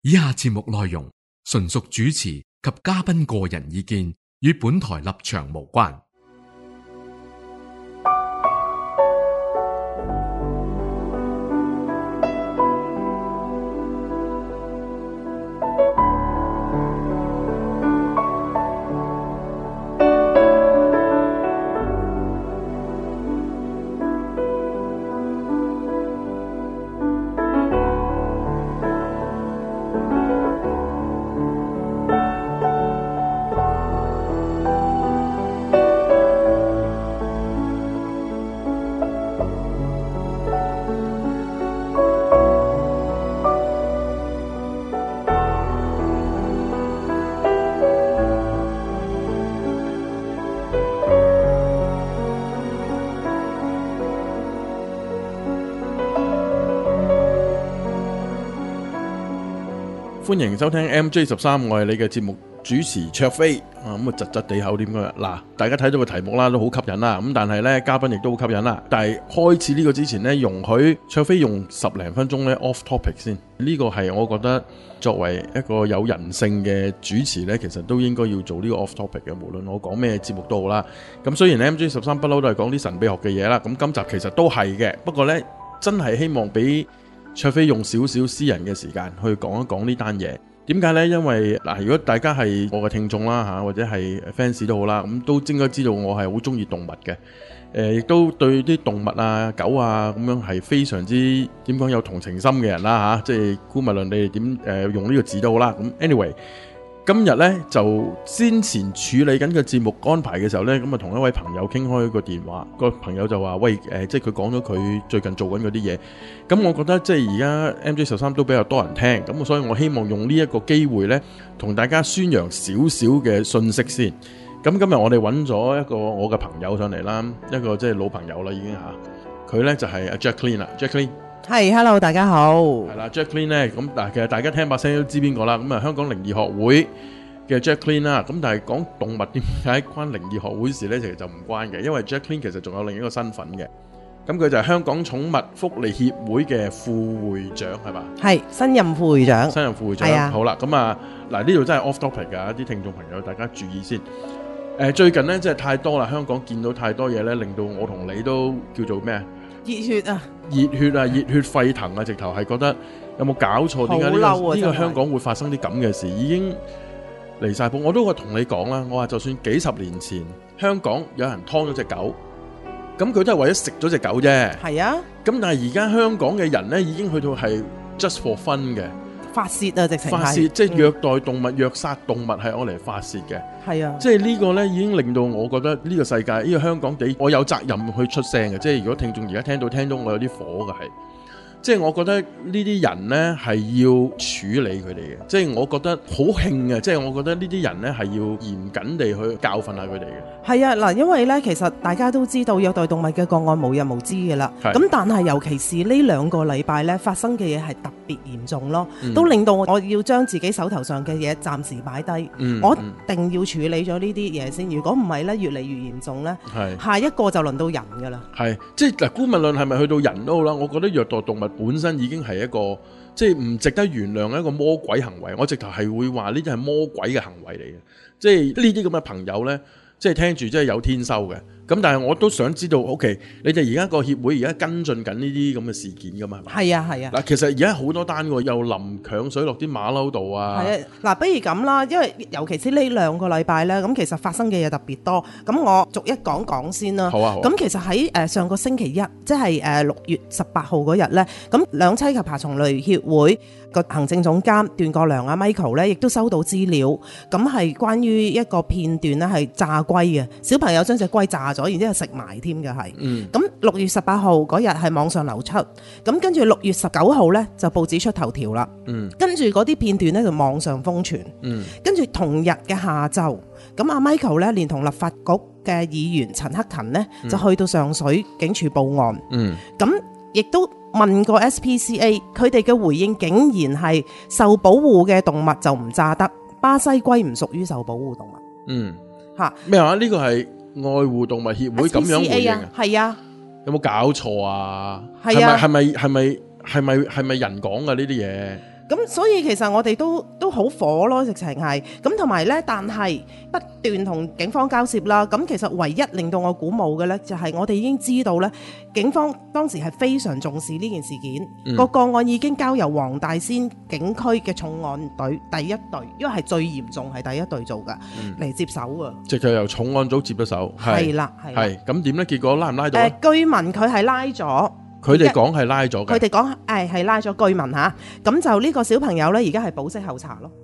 以下節目內容純屬主持及嘉賓個人意見，與本台立場無關。 歡迎收聽 MJ13，我係你嘅節目主持卓飛啊，咁啊窒窒地口點嘅嗱，大家睇到個題目啦，都好吸引啦，咁但係呢，嘉賓亦都好吸引啦。但係開始呢個之前呢，容許卓飛用10零分鐘呢 off topic 先，呢個係我覺得作為一個有人性嘅主持呢，其實都應該要做呢個 off topic 嘅，無論我講咩節目都好啦。咁雖然 MJ13不嬲都係講啲神秘學嘅嘢啦，咁今集其實都係嘅，不過呢，真係希望俾卓飛用少少私人嘅時間去講一講呢單嘢。點解呢？因為嗱，如果大家係我嘅聽眾啦嚇，或者係 fans 都好啦，咁都應該知道我係好中意動物嘅，亦都對啲動物啊、狗啊咁樣係非常之點講有同情心嘅人啦嚇。即係姑勿論你哋點用呢個字都好啦。咁 anyway。今日呢，就先前處理緊個節目安排嘅時候呢，咁啊同一位朋友傾開個電話，個朋友就話：喂，即係佢講咗佢最近做緊嗰啲嘢。咁我覺得即係而家 MJ13都比較多人聽，咁所以我希望用呢一個機會呢，同大家宣揚少少嘅信息先。咁今日我哋揾咗一個我嘅朋友上嚟啦，一個即係老朋友啦已經嚇，佢呢就係阿 Jacqueline 啦 ，Jacqueline。 係 ，hello， 大家好。 係啦 ，Jacqueline 咧，咁嗱，其實大家聽把聲都知邊個啦。咁啊，香港靈異學會嘅 Jacqueline 啦。咁但係講動物點解關靈異學會事咧？其實就唔關嘅，因為 Jacqueline 其實仲有另一個身份嘅。咁佢就係香港寵物福利協會嘅副會長，係嘛？係新任副會長。新任副會長。係啊。好啦，咁啊，嗱呢度真係 off topic 㗎，啲聽眾朋友大家注意先。最近咧真係太多啦，香港見到太多嘢咧，令到我同你都叫做咩啊？熱血沸騰啊！直頭係覺得有冇搞錯？點解呢個香港會發生啲咁嘅事？已經離晒譜。我都話同你講啦，我話就算幾十年前香港有人劏咗隻狗，咁佢都係為咗食咗隻狗啫。係啊。咁但係而家香港嘅人呢，已經去到係 just for fun 嘅。發泄啊！直情發泄，即係虐待動物、虐殺動物係攞嚟發泄嘅。係啊，即係呢個呢已經令到我覺得呢個世界、呢個香港地，我有責任去出聲嘅。即係如果聽眾而家聽到我有啲火嘅係。即係我覺得呢啲人呢係要處理佢哋嘅，即係我覺得好興啊！即係我覺得呢啲人呢係要嚴謹地去教訓下佢哋嘅。係啊，嗱，因為呢其實大家都知道虐待動物嘅個案無日無之嘅啦。咁但係尤其是呢2個禮拜呢發生嘅嘢係特別嚴重咯，都令到我要將自己手頭上嘅嘢暫時擺低。我一定要處理咗呢啲嘢先，如果唔係呢越嚟越嚴重呢，下一個就輪到人㗎啦。係，即係嗱，姑勿論係咪去到人都好啦，我覺得虐待動物本身已經係一個即係唔值得原諒嘅一個魔鬼行為，我直頭係會話呢啲係魔鬼嘅行為嚟嘅，即係呢啲咁嘅朋友呢，即係聽住即係有天收嘅。咁但係我都想知道 OK， 你哋而家個協會而家跟進緊呢啲咁嘅事件噶嘛？係啊係啊。嗱，其實而家好多單喎，又淋強水落啲馬騮度啊。係啊，嗱，不如咁啦，因為尤其是呢2個禮拜咧，咁其實發生嘅嘢特別多，咁我逐一講講先啦。好啊好啊。咁其實喺上個星期一，即係6月18號嗰日咧，咁兩棲及爬蟲類協會個行政總監段國良阿 Michael 咧，亦都收到資料，咁係關於一個片段咧係炸龜嘅，小朋友將隻龜炸咗，然之後食埋添嘅係。咁6月18號嗰日係網上流出，咁跟住6月19號咧就報紙出頭條啦。跟住嗰啲片段咧就網上瘋傳。跟住同日嘅下晝，咁阿 Michael 咧連同立法局嘅議員陳克勤呢，就去到上水警署報案。咁亦都問過 SPCA， 佢哋嘅回應竟然係受保護嘅動物就唔炸得，巴西龜唔屬於受保護動物。咩話？呢個係愛護動物協會咁樣回應啊？係啊，有冇搞錯啊？係啊，係咪人講嘅呢啲嘢？ 咁所以其實我哋都好火咯，直情係咁，同埋呢，但係不斷同警方交涉啦。咁其實唯一令到我鼓舞嘅呢，就係我哋已經知道呢，警方當時係非常重視呢件事件，個案已經交由黃大仙警區嘅重案隊第一隊，因為係最嚴重係第一隊做㗎嚟接手㗎。 直就由重案組接咗手。 係啦， 係咁點呢？結果拉唔拉到？ 據聞佢係拉咗。 佢哋講係拉咗嘅， 佢哋講係拉咗據聞嚇，咁就呢個小朋友呢，而家係保釋候查咯。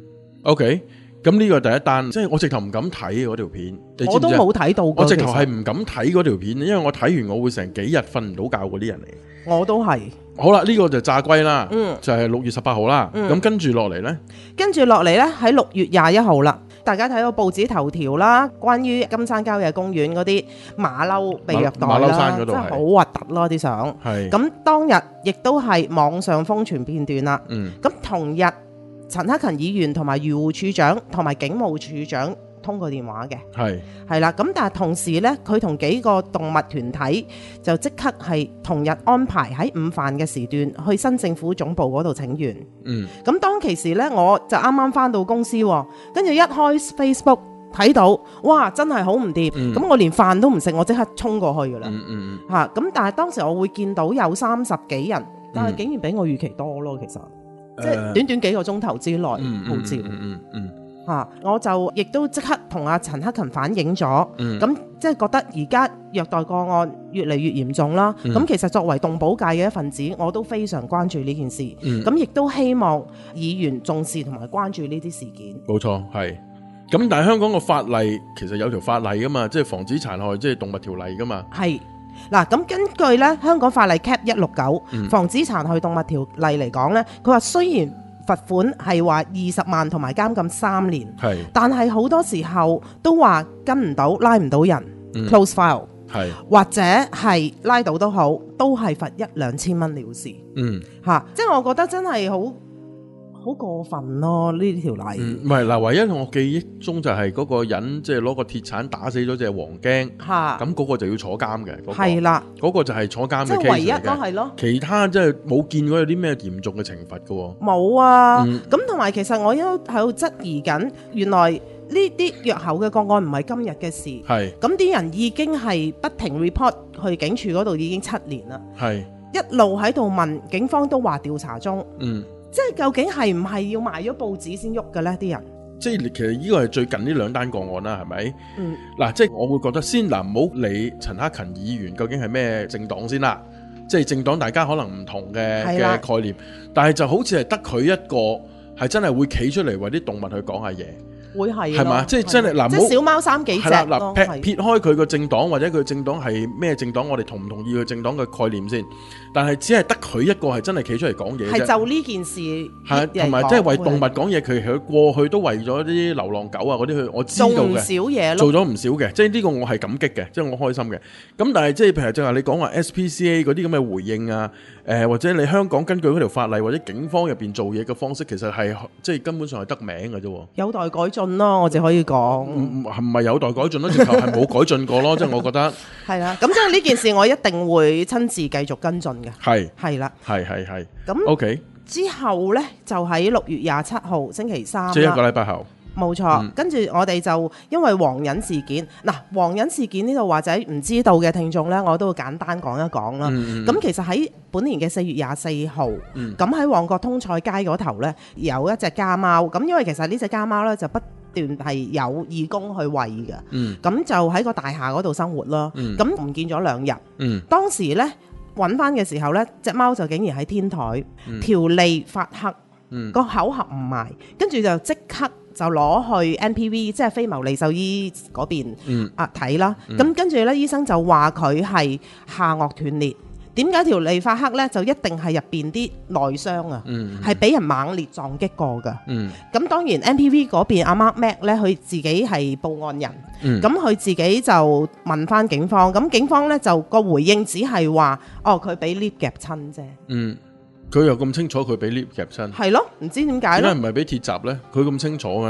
OK， 咁呢個第一單，即係我直頭唔敢睇嗰條片，你知唔知？我都冇睇到過， 我直頭係唔敢睇嗰條片，因為我睇完我會成幾日瞓唔到覺嗰啲人嚟。我都係。 好啦，呢個就炸龜啦，就係6月18號啦。咁跟住落嚟呢？跟住落嚟呢，喺6月21號啦。大家睇到報紙頭條啦，關於金山郊野公園嗰啲馬騮被虐待啦，馬騮山嗰度真係好核突咯啲相。咁當日亦都係網上瘋傳片段啦。咁同日陳克勤議員同埋漁護署長同埋警務處長通過電話嘅，係啦。咁但係同時呢，佢同幾個動物團體就即刻係同日安排喺午飯嘅時段去新政府總部嗰度請願。咁當其時呢，我就啱啱返到公司，跟住一開 Facebook 睇到，哇！真係好唔掂。咁我連飯都唔食，我即刻衝過去噶啦。咁但係當時我會見到有30幾人，但係竟然比我預期多咯。其實即係短短幾個鐘頭之內號召。我就亦都即刻同阿陳克勤反映咗，咁即係覺得而家虐待個案越嚟越嚴重啦。咁其實作為動保界嘅一份子，我都非常關注呢件事。咁亦都希望議員重視同埋關注呢啲事件。冇錯，係。咁但係香港個法例其實有條法例噶嘛，即係防止殘害即係動物條例噶嘛。係嗱，咁根據咧香港法例 Cap 169防止殘害動物條例嚟講咧，佢話雖然罰款係話20萬同埋監禁3年，但係好多時候都話跟唔到，拉唔到人，close file，或者係拉到都好，都係罰1-2千蚊了事。即係我覺得真係好過分咯呢條例。唔係嗱，唯一我記憶中就係嗰個人即係攞個鐵鏟打死咗隻黃驚，咁嗰個就要坐監嘅。係啦，嗰個就係坐監嘅 case 嚟嘅。即係唯一咯，係咯。其他即係冇見過有啲咩嚴重嘅懲罰㗎。冇啊。咁同埋其實我都喺度質疑緊，原來呢啲虐猴嘅個案唔係今日嘅事。係。咁啲人已經係不停 report 去警署嗰度已經7年啦。係。一路喺度問，警方都話調查中。即係究竟係唔係要賣咗報紙先喐嘅呢？啲人即係其實呢個係最近呢2單個案啦，係咪？嗱，即係我會覺得先嗱，唔好理陳克勤議員究竟係咩政黨先啦。即係政黨大家可能唔同嘅概念，但係就好似係得佢一個係真係會企出嚟為啲動物去講下嘢。會係嘛？即係真係嗱，即係小貓3幾隻咯。撇開佢個政黨或者佢政黨係咩政黨，我哋同唔同意佢政黨嘅概念先。但係只係得佢一個係真係企出嚟講嘢，係就呢件事係同埋即係為動物講嘢。佢過去都為咗啲流浪狗啊嗰啲，我知道嘅做唔少嘢，做咗唔少嘅。即係呢個我係感激嘅，即係我開心嘅。咁但係即係譬如正話你講話 SPCA 嗰啲咁嘅回應啊，或者你香港根據嗰條法例或者警方入邊做嘢嘅方式，其實係即係根本上係得名嘅啫，有待改進咯。我只可以講唔係有待改進咯，直頭係冇改進過咯。即係我覺得係啦。咁即係呢件事，我一定會親自繼續跟進嘅。係啦，係咁 OK 之後呢，就喺6月27號星期3，即係1個禮拜後，冇錯。跟住我哋就因為黃隱事件，嗱，黃隱事件呢度或者唔知道嘅聽眾呢，我都會簡單講一講啦。咁其實喺本年嘅4月24號，咁喺旺角通菜街嗰頭呢，有一隻家貓。咁因為其實呢隻家貓呢，就不斷係有義工去餵嘅，咁就喺個大廈嗰度生活啦。咁唔見咗2日，當時呢，揾翻嘅時候呢，隻貓就竟然喺天台，條脷發黑，個口合唔埋，跟住就即刻就攞去 NPV， 即係非牟利獸醫嗰邊睇啦。咁跟住呢，醫生就話佢係下顎斷裂。點解條脷發黑呢？就一定係入邊啲內傷啊，係俾人猛烈撞擊過噶。咁當然 NPV 嗰邊阿 Mark Mac 咧，佢自己係報案人，咁佢自己就問翻警方，咁警方呢，就個回應只係話，哦，佢俾 lift 夾親啫。佢又咁清楚佢俾 lift 夾親？係咯，唔知點解咧？點解唔係俾鐵閘呢？佢咁清楚嘅？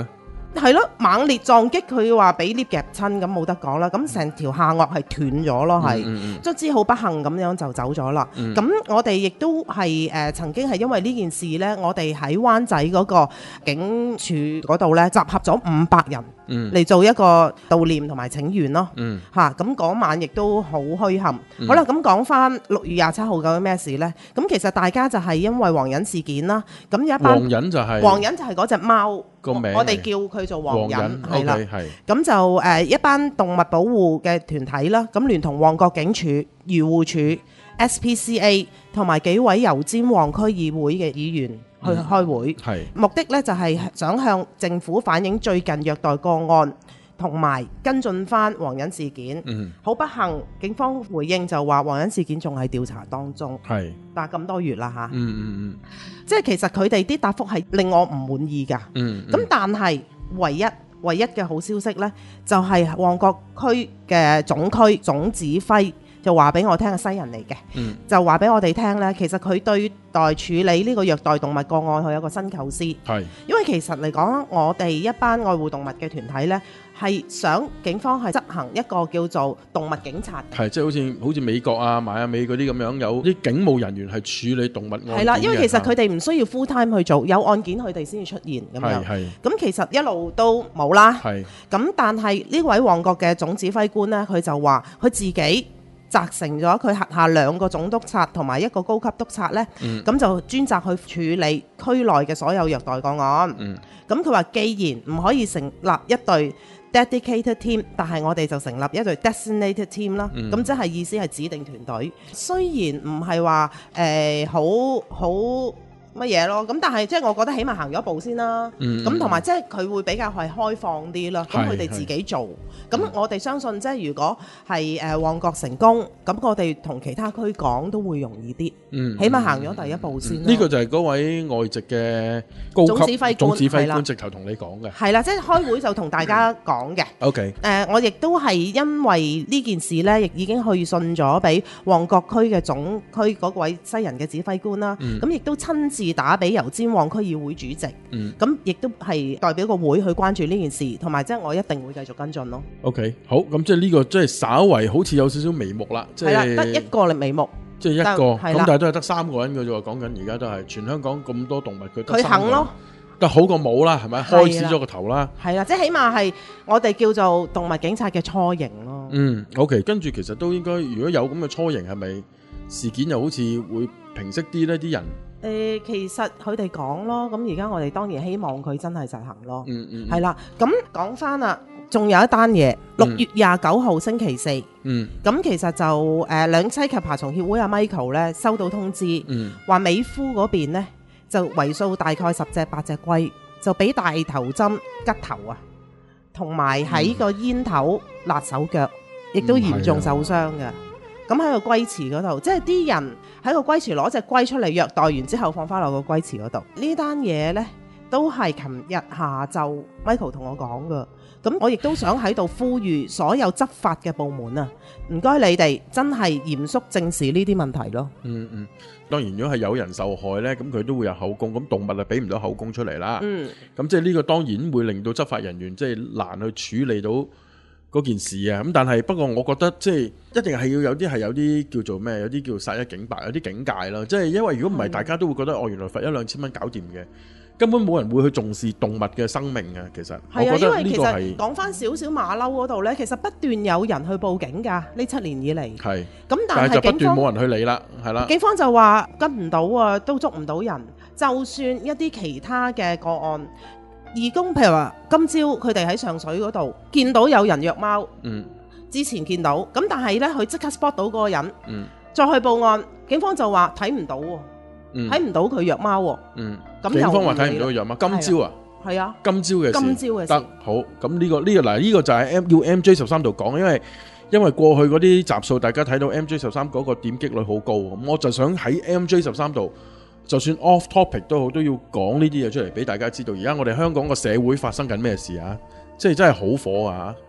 係咯，猛烈撞擊佢話俾 lift 夾親，咁冇得講啦。咁成條下顎係斷咗咯，係卒之好不幸咁樣就走咗啦。咁我哋亦都係曾經係因為呢件事呢，我哋喺灣仔嗰個警署嗰度呢，集合咗500人嚟做一個悼念同埋請願咯。咁嗰晚亦都好墟冚。好啦，咁講翻6月27號究竟咩事呢？咁其實大家就係因為黃忍事件啦。咁有一班黃忍就係嗰隻貓個名， 我哋叫佢做黃忍，係啦。 係咁就一班動物保護嘅團體啦，咁聯同旺角警署、漁護署、SPCA 同埋幾位油尖旺區議會嘅議員去開會，目的呢就係想向政府反映最近虐待個案，同埋跟進翻黃忍事件。好不幸，警方回應就話黃忍事件仲係調查當中。但係咁多月啦嚇。即係其實佢哋啲答覆係令我唔滿意㗎。咁但係唯一嘅好消息呢，就係旺角區嘅總區總指揮就話俾我聽，係西人嚟嘅，就話俾我哋聽呢，其實佢對待處理呢個虐待動物個案，佢有個新構思。因為其實嚟講，我哋一班愛護動物嘅團體呢，係想警方係執行一個叫做動物警察。 即係好似美國啊、邁阿密嗰啲咁樣，有啲警務人員係處理動物案件嘅。係啦， 因為其實佢哋唔需要 full time 去做，有案件佢哋先至出現咁樣。咁其實一路都冇啦。咁但係呢位旺角嘅總指揮官呢，佢就話佢自己責成咗佢轄下2個總督察同埋1個高級督察呢，咁就專責去處理區內嘅所有虐待個案。咁佢話既然唔可以成立一隊 dedicated team， 但係我哋就成立一隊 designated team 啦。咁即係意思係指定團隊，雖然唔係話好乜嘢咯，咁但係即係我覺得起碼行咗一步先啦。咁同埋即係佢會比較係開放啲啦。咁佢哋自己做，咁我哋相信即係如果係旺角成功，咁我哋同其他區講都會容易啲。起碼行咗第一步先。 呢個就係嗰位外籍嘅高級總指揮官直頭同你講嘅。係啦，即係開會就同大家講嘅。 OK。 我亦都係因為呢件事呢，亦已經去信咗俾旺角區嘅總區嗰位西人嘅指揮官啦。咁亦都親自打俾油尖旺區議會主席，咁亦都係代表個會去關注呢件事，同埋即係我一定會繼續跟進咯。 OK， 好，咁即係呢個即係稍為好似有少少眉目啦，即係得一個嚟眉目， 即係一個，咁但係都係得3個人嘅啫。講緊而家都係全香港咁多動物，佢肯咯， 得好過冇啦，係咪？開始咗個頭啦，係啦， 即係起碼係我哋叫做動物警察嘅雛形咯。 OK， 跟住其實都應該，如果有咁嘅雛形，係咪事件又好似會平息啲呢？啲人其實佢哋講咯，咁而家我哋當然希望佢真係實行咯。係啦，咁講翻啦，仲有一單嘢，6月29號星期四，咁其實就兩棲及爬蟲協會阿 Michael 咧收到通知，話美孚嗰邊呢就為數大概10隻8隻龜，就俾大頭針吉頭啊，同埋喺個煙頭辣手腳，亦都嚴重受傷嘅。咁喺個龜池嗰度，即係啲人喺個龜池攞隻龜出嚟虐待完之後放翻落個龜池嗰度。呢單嘢呢都係琴日下晝 Michael 同我講噶。咁我亦都想喺度呼籲所有執法嘅部門啊，唔該你哋真係嚴肅正視呢啲問題咯。 當然如果係有人受害呢，咁佢都會有口供，咁動物就俾唔到口供出嚟啦。咁即係呢個當然會令到執法人員即係難去處理到嗰件事啊。咁但係不過我覺得即係一定係要有啲叫做咩，有啲叫殺一儆百，有啲警戒啦。即係因為如果唔係，大家都會覺得原來罰1-2千蚊搞掂嘅，根本冇人會去重視動物嘅生命啊。其實我覺得呢個係，因為其實講翻少少馬騮嗰度呢，其實不斷有人去報警㗎。呢7年以嚟係咁，但係就不斷冇人去理啦，係啦。警方就話跟唔到啊，都捉唔到人。就算一啲其他嘅個案，義工譬如話今朝佢哋喺上水嗰度見到有人虐貓，之前見到咁，但係呢，佢即刻 spot 到嗰個人，再去報案，警方就話睇唔到喎，睇唔到佢虐貓喎。咁警方話睇唔到佢虐貓，今朝啊，係啊，今朝嘅事得好。咁呢個嗱呢個就係要 MJ13 度講，因為過去嗰啲集數大家睇到 MJ13 嗰個點擊率好高，咁我就想喺 MJ13 度，就算 off topic 都好，都要講呢啲嘢出嚟俾大家知道。而家我哋香港個社會發生緊咩事啊？即係真係好火啊！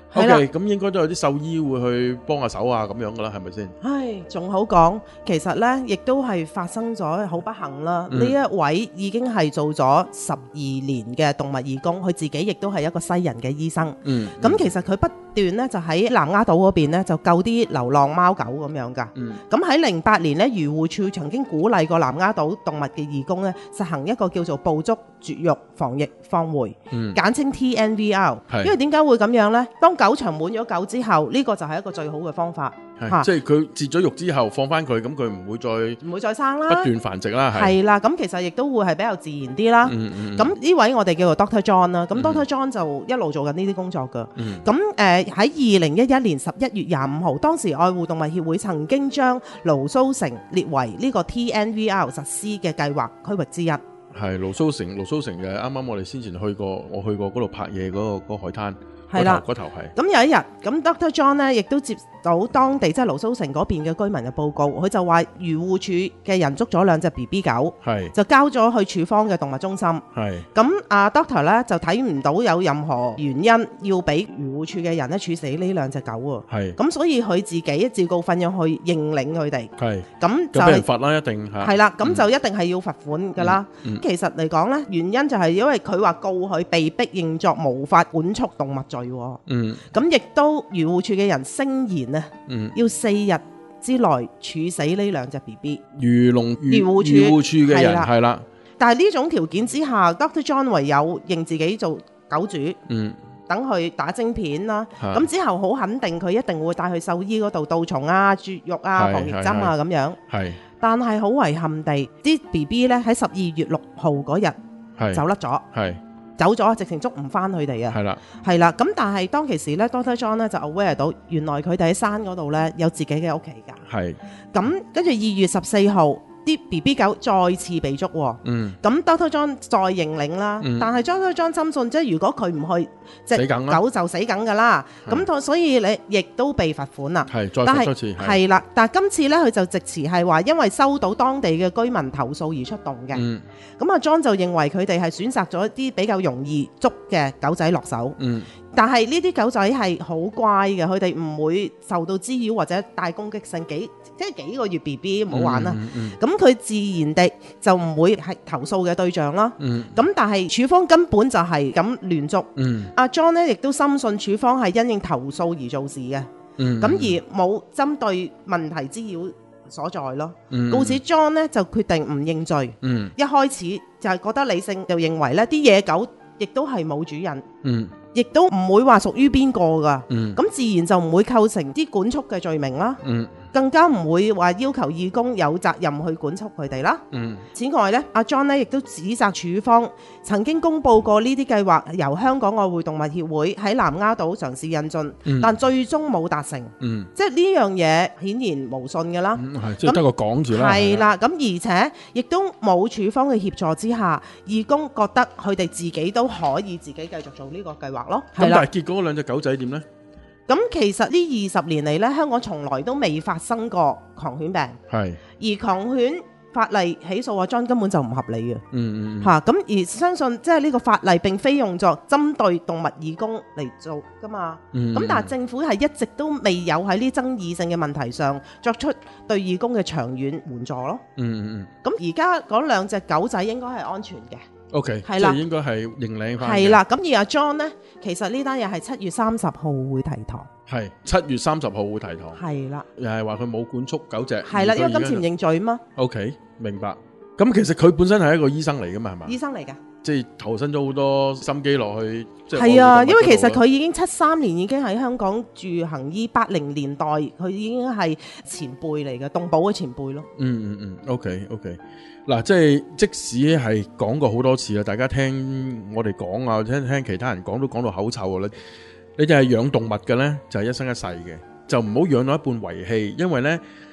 係啦 OK， 咁應該都有啲獸醫會去幫下手啊，咁樣噶啦，係咪先？ 唉，仲好講，其實呢亦都係發生咗好不幸啦。呢、一位已經係做咗12年嘅動物義工，佢自己亦都係一個西人嘅醫生。咁其實佢不斷呢就喺南丫島嗰邊呢就救啲流浪貓狗咁樣㗎。咁喺08年呢，漁護署曾經鼓勵過南丫島動物嘅義工呢實行一個叫做捕捉絕育防疫放回，簡稱 TNVR。因為點解會咁樣呢？當狗場滿咗狗之後，呢個就係一個最好嘅方法。 即係佢截咗肉之後放翻佢，咁佢唔會再生啦， 不斷繁殖啦。 係啦，咁其實亦都會係比較自然啲啦。咁呢位我哋叫做 Dr. John 啦，咁 Dr. John 就一路做緊呢啲工作㗎。咁喺2011年11月25號，當時愛護動物協會曾經將蘆蘇城列為呢個 TNVR 實施嘅計劃區域之一。 係蘆蘇城就係啱啱我哋先前去過，我去過嗰度拍嘢嗰個海灘。 係啦， 嗰頭係。 咁有一日，咁 Dr. John 咧亦都接到當地即係蘆蘇城嗰邊嘅居民嘅報告，佢就話漁護署嘅人捉咗2隻 BB 狗，就交咗去處方嘅動物中心。咁阿 Doctor 咧就睇唔到有任何原因要俾漁護署嘅人咧處死呢2隻狗喎。咁所以佢自己照告訓養去認領佢哋。咁就俾人罰啦，一定係。 係啦，咁就一定係要罰款㗎啦。其實嚟講咧，原因就係因為佢話告佢被逼認作無法管束動物罪。咁亦都漁護署嘅人聲言啊，要4日之內處死呢2隻 BB。漁護署嘅人係啦，但係呢種條件之下，Dr. John 唯有認自己做狗主，等佢打晶片啦。咁之後好肯定佢一定會帶去獸醫嗰度杜蟲啊、絕育啊、防疫針啊咁樣。但係好遺憾地，啲 BB 咧喺12月6號嗰日走甩咗。走咗，直情捉唔翻佢哋啊！係啦，咁但係當其時咧 Dr. John 咧就 aware 到，原來佢哋喺山嗰度咧有自己嘅屋企㗎。咁跟住2月14號，啲 BB 狗再次被捉喎。咁 Dr. John 再認領啦。但係 Dr. John 深信，即係如果佢唔去，隻狗就死梗㗎啦。咁所以你亦都被罰款啦。 再罰多次。 係啦，但係今次咧佢就直詞係話，因為收到當地嘅居民投訴而出動嘅。咁阿 John 就認為佢哋係選擇咗一啲比較容易捉嘅狗仔落手。但係呢啲狗仔係好乖嘅，佢哋唔會受到滋擾或者帶攻擊性，即係幾個月 BB 唔好玩啦。咁佢自然地就唔會係投訴嘅對象啦。咁但係處方根本就係咁亂捉。阿 John 咧亦都深信處方係因應投訴而做事嘅。咁而冇針對問題滋擾所在咯。故此 John 咧就決定唔認罪。一開始就係覺得理性，就認為咧啲野狗亦都係冇主人。亦都唔會話屬於邊個㗎。咁自然就唔會構成啲管束嘅罪名啦。更加唔會話要求義工有責任去管束佢哋啦。此外咧，阿 John 咧亦都指責處方曾經公佈過呢啲計劃由香港愛護動物協會喺南丫島嘗試引進，但最終冇達成。即係呢樣嘢顯然無信㗎啦。 即係得個講字啦。 係啦，咁而且亦都冇處方嘅協助之下，義工覺得佢哋自己都可以自己繼續做呢個計劃咯。 咁但係結果嗰2隻狗仔點呢？ 咁其實呢20年嚟咧，香港從來都未發生過狂犬病。而狂犬法例起訴阿 John 根本就唔合理嘅。咁而相信即係呢個法例並非用作針對動物義工嚟做㗎嘛。咁但係政府係一直都未有喺呢爭議性嘅問題上作出對義工嘅長遠援助咯。咁而家嗰2隻狗仔應該係安全嘅。 OK， 即係應該係認領翻。 係啦，咁而阿 John 呢，其實呢單嘢係7月30號會提堂。 係7月30號會提堂。 係啦， 又係話佢冇管束狗隻。 係啦，因為今次唔認罪嘛。 OK，明白。咁其實佢本身係一個醫生嚟㗎嘛，係嘛？ 醫生嚟㗎。即係投身咗好多心機落去。 係啊，因為其實佢已經73年已經喺香港住行醫，80年代佢已經係前輩嚟嘅，動保嘅前輩咯。 OK。嗱，即使係講過好多次啦，大家聽我哋講啊，聽其他人講都講到口臭啦。你就係養動物嘅呢，就係一生一世嘅，就唔好養到一半遺棄，因為呢，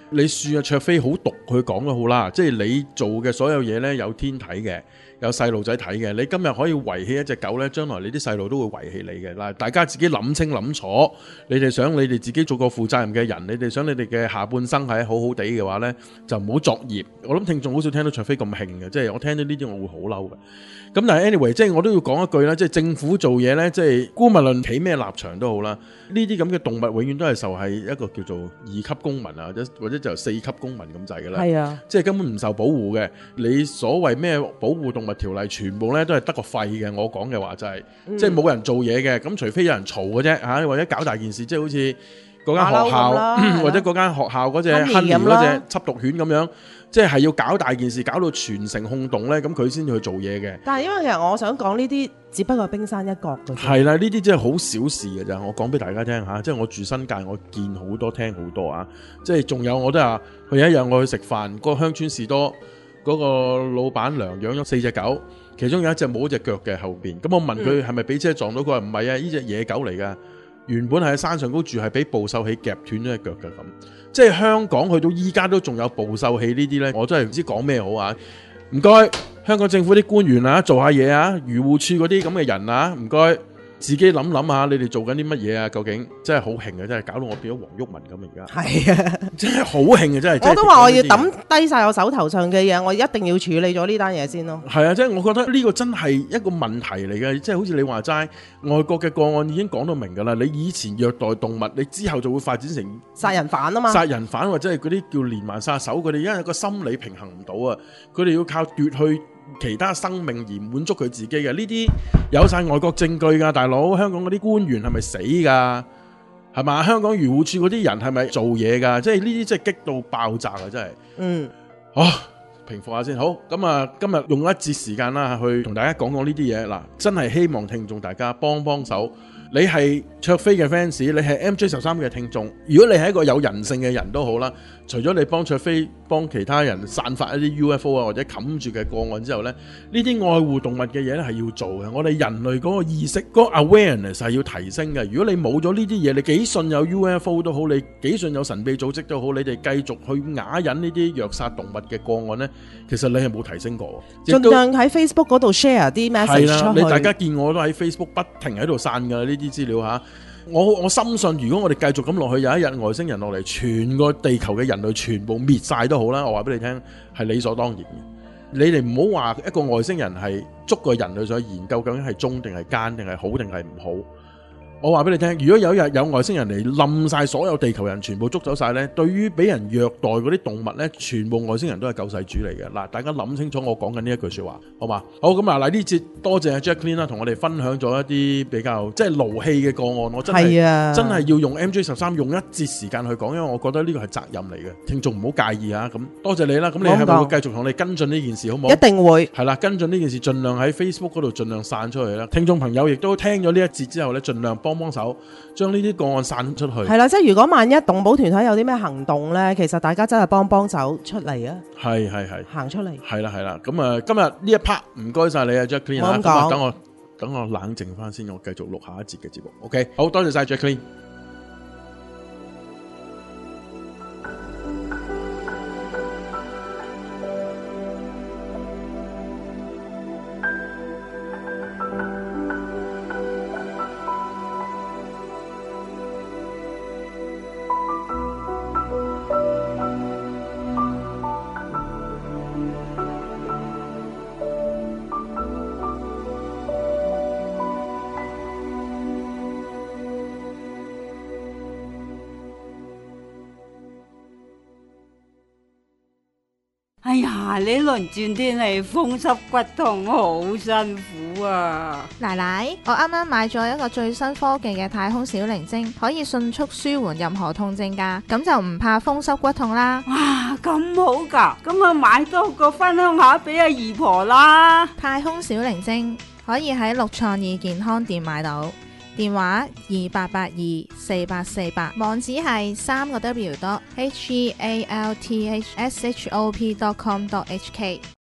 你恕阿卓飛好毒，佢講都好啦，即係你做嘅所有嘢呢，有天睇嘅，有細路仔睇嘅。你今日可以遺棄一隻狗呢，將來你啲細路都會遺棄你嘅。嗱，大家自己諗清諗楚，你哋想你哋自己做個負責任嘅人，你哋想你哋嘅下半生係好好地嘅話呢，就唔好作孽。我諗聽眾好少聽到卓飛咁興嘅，即係我聽到呢啲我會好嬲嘅。咁但係 anyway， 即係我都要講一句啦，即係政府做嘢呢，即係姑勿論企咩立場都好啦，呢啲咁嘅動物永遠都係受係一個叫做2級公民啊，或者就4級公民咁滯嘅啦。係啊，即係根本唔受保護嘅。你所謂咩保護動物條例，全部呢都係得個廢嘅。我講嘅話就係，即係冇人做嘢嘅。咁除非有人嘈嘅啫嚇，或者搞大件事，即係好似嗰間學校或者嗰間學校嗰隻Honey嗰隻緝毒犬咁樣。即係要搞大件事，搞到全城轟動呢，咁佢先去做嘢嘅。但係因為其實我想講呢啲，只不過係冰山一角嘅。係啦，呢啲真係好小事嘅咋。我講俾大家聽嚇，即係我住新界，我見好多聽好多啊。即係仲有我都話，佢有一日我去食飯，個鄉村士多嗰個老闆娘養咗4隻狗，其中有一隻冇隻腳嘅後邊。咁我問佢係咪俾車撞到？佢話唔係啊，呢隻野狗嚟㗎。原本係喺山上高住，係俾捕獸器夾斷咗隻腳嘅咁。即係香港去到依家都仲有捕獸器呢啲呢，我真係唔知講咩好啊！唔該，香港政府啲官員啊，做下嘢啊，漁護處嗰啲咁嘅人啊，唔該。自己諗諗下，你哋做緊啲乜嘢啊？究竟真係好興啊！真係搞到我變咗黃毓民咁而家。係啊，真係好興啊！真係。我都話我要抌低晒我手頭上嘅嘢，我一定要處理咗呢單嘢先咯。係啊，即係我覺得呢個真係一個問題嚟嘅，即係好似你話齋，外國嘅個案已經講到明㗎啦。你以前虐待動物，你之後就會發展成殺人犯啊嘛。殺人犯或者係嗰啲叫連環殺手，佢哋因為個心理平衡唔到啊，佢哋要靠奪去其他生命而滿足佢自己嘅，呢啲有晒外國證據噶，大佬。香港嗰啲官員係咪死噶？係嘛？香港漁護處嗰啲人係咪做嘢噶？即係呢啲真係激到爆炸啊！真係。嗯。好，平復下先。好，咁啊，今日用一節時間啦，去同大家講講呢啲嘢。嗱，真係希望聽眾大家幫幫手。你係卓飛嘅 fans，你係 MJ13嘅聽眾。如果你係一個有人性嘅人都好啦，除咗你幫卓飛幫其他人散發一啲 UFO 啊或者冚住嘅個案之後呢，呢啲愛護動物嘅嘢咧係要做嘅。我哋人類嗰個意識、嗰個 awareness 係要提升嘅。如果你冇咗呢啲嘢，你幾信有 UFO 都好，你幾信有神秘組織都好，你哋繼續去啞忍呢啲虐殺動物嘅個案呢，其實你係冇提升過。盡量喺 Facebook 嗰度 share 啲 message 出去。你大家見我都喺 Facebook 不停喺度散㗎呢啲資料嚇。我深信，如果我哋繼續咁落去，有一日外星人落嚟，全個地球嘅人類全部滅晒都好啦。我話俾你聽，係理所當然嘅。你哋唔好話一個外星人係捉個人類上去研究，究竟係忠定係奸，定係好定係唔好。我話俾你聽，如果有一日有外星人嚟冧晒所有地球人，全部捉走晒呢，對於俾人虐待嗰啲動物呢，全部外星人都係救世主嚟嘅。嗱，大家諗清楚我講緊呢一句說話，好嘛？好，咁啊，嗱，呢節多謝 Jacqueline 啦，同我哋分享咗一啲比較即係勞氣嘅個案。我真係要用 MJ13 用一節時間去講，因為我覺得呢個係責任嚟嘅。聽眾唔好介意啊。咁多謝你啦。咁你係咪會繼續同我哋跟進呢件事，好唔好？一定會。係啦，跟進呢件事，盡量喺 Facebook 嗰度盡量散出去啦。聽眾朋友亦都聽咗呢一節之後呢，盡量幫手，將呢啲個案散出去。係啦，即係如果萬一動保團體有啲咩行動呢，其實大家真係幫手出嚟啊！係行出嚟。係啦。咁啊，今日呢一 part 唔該晒你啊 Jacqueline 啊，咁啊等我冷靜翻先，我繼續錄下一節嘅節目。OK， 好多謝晒 Jacqueline。 哎呀，呢輪轉天氣風濕骨痛，好辛苦啊！ 奶奶，我啱啱買咗一個最新科技嘅太空小靈精，可以迅速舒緩任何痛症㗎，咁就唔怕風濕骨痛啦。 哇，咁好㗎，咁我買多個分享下俾阿姨婆啦。 太空小靈精可以喺6創意健康店買到。電話28824848，網址係3個W.healthshop.com.hk。